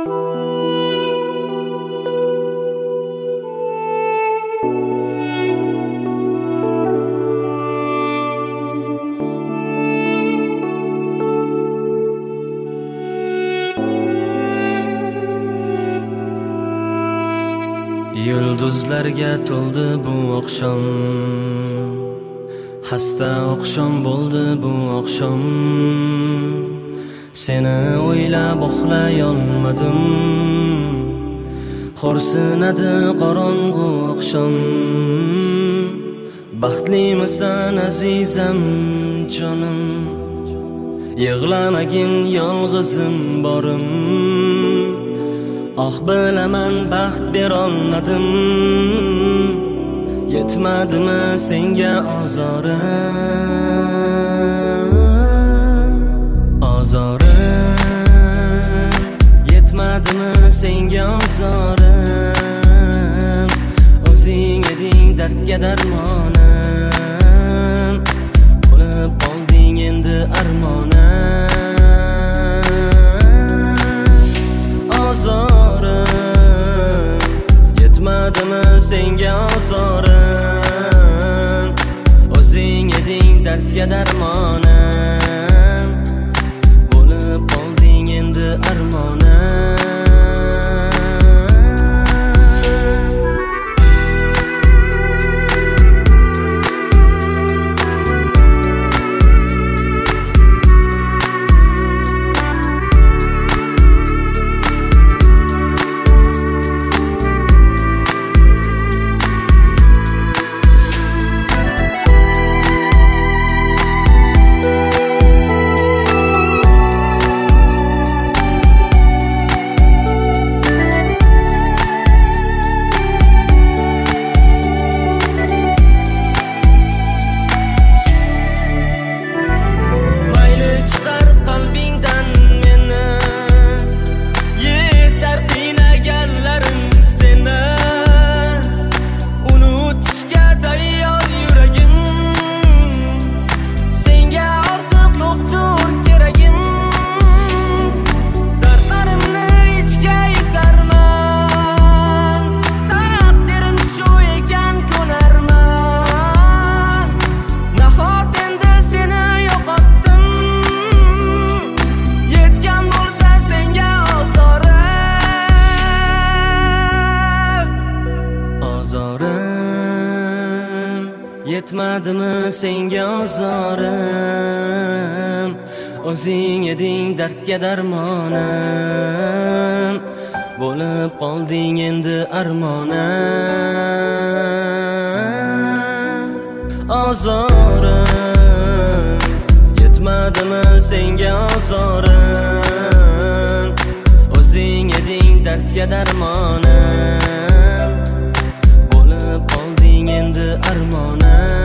Yulduzlarga to'ldi bu oqshom, xasta oqshom bo'ldi bu oqshom. Seni o'ylab uxlay olmadim, xo'rsinadi qorong'u oqshom. Baxtlimisan azizam jonim, yig'lamagin yolg'izim borim. Ah bilaman baxt berolmadim, yetmadimi senga ozorim, yetmadimi senga ozorim. O'zing eding dardga darmonim, bo'lib qolding endi armonim. Yetmadimi senga ozorim, o'zing eding dardga darmonim, bo'lib qolding endi armonim. Yetmadimi senga ozorim, o'zing eding dardga darmonim, bo'lib qolding endi armonim. Ozorim, yetmadimi senga ozorim, o'zing eding dardga darmonim, bo'lib qolding endi armonim.